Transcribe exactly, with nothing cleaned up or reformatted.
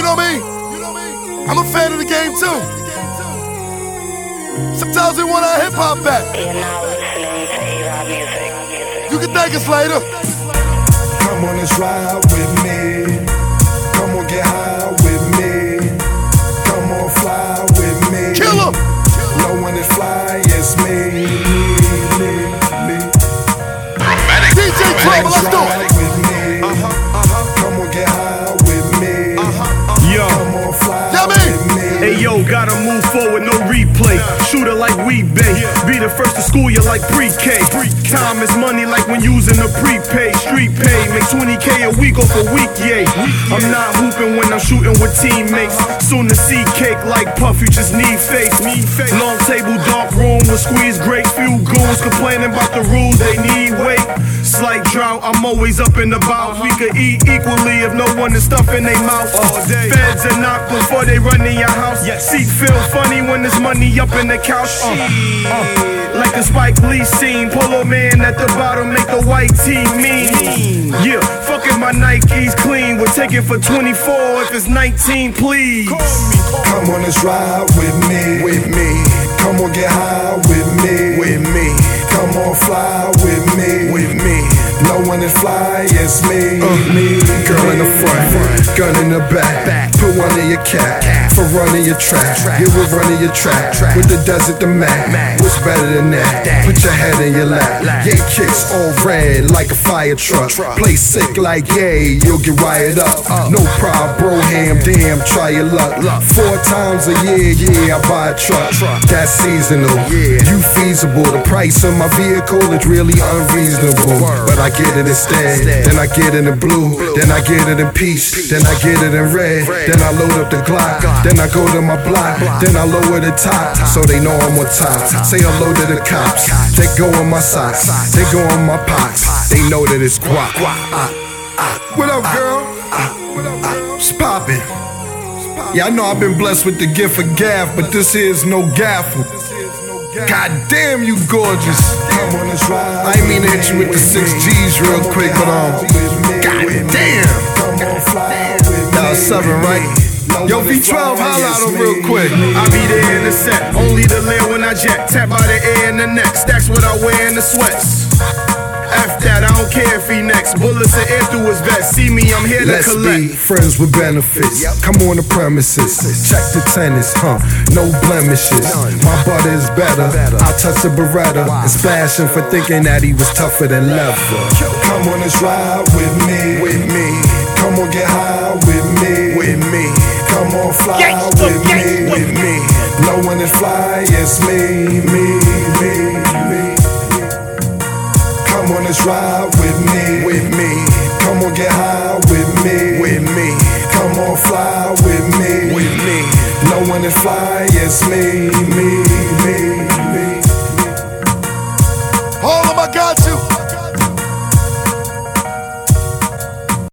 know me? I'm a fan of the game too. Sometimes we want our hip hop back. You're now listening to A-Rod Music. You can thank us later. Come on, let's ride with me. Come on, get high with me. Come on, fly with me. Kill 'em. No one is fly, it's me. Me, me. D J Trouble, let's do it. With me. Uh-huh, uh-huh. Come on, get high with me. Uh-huh, Yo. Come on, fly Yeah, with me. Hey yo, gotta move forward, no replay. Shooter like we bait. Be the first to school you like pre-K. Time is money like when using a prepaid. Street pay, make twenty K a week off a week, yay. I'm not hooping when I'm shooting with teammates. Soon to see cake like Puff, you just need faith. Long table, dark room with squeeze grape. Few goons complaining about the rules, they need weight. Slight drought, I'm always up and about. We could eat equally if no one is stuffing their mouth. Feds are knocked before they run in your house. Seat feel funny when there's money up in the couch. Uh, uh, like a Spike Lee scene. Polo man at the bottom make the white tee mean. Yeah, fuck if my Nike's clean. We'll take it for twenty-four if it's nineteen, please. Come on, let's ride with me. With me. Come on, get high with me. With me. Come on, fly with me. With me. No one is fly, it's me. Uh, me. Girl in the front, gun in the back. Put one in your cap, for running your track. You will run in your track. With the desert, the Mac. What's better than that? Put your head in your lap. Yeah, kicks all red like a fire truck. Play sick like yay, you'll get wired up. No problem, bro, ham, damn, try your luck. Four times a year, yeah, I buy a truck. That's seasonal, you feasible. The price of my vehicle is really unreasonable. But I get it instead, then I get it in blue, then I get it in peace, then I get it in red, then I load up the Glock, then I go to my block, then I lower the top, so they know I'm on top. Say hello to the cops, they go in my socks, they go in my pots, they know that it's guap. What up, girl? What's poppin'? Yeah, I know I've been blessed with the gift of gaff, but this here's no gaffle. God damn, you gorgeous. I ain't mean to hit you with the six G's real quick, but um, God damn. Y'all seven, right? Yo, V twelve, holla out him real quick. I be there in the set, only the lair when I jet. Tap by the air in the neck, stacks what I wear in the sweats. F that, I don't care if he next. Bullets and air through his vest. See me, I'm here to Let's collect. be friends with benefits. Come on the premises. Check the tennis, huh? No blemishes. My butter is better. I touch the Beretta and splash him for thinking that he was tougher than leather. Come on, let's ride with me. With me. Come on, get high with me. With me. Come on, fly with me. With me. No one is fly, it's me. Me, me, me. Come on, let's ride with me. With me. Come on, get high with me. With me. Come on, fly with me. With me. No one is fly, it's me. Me.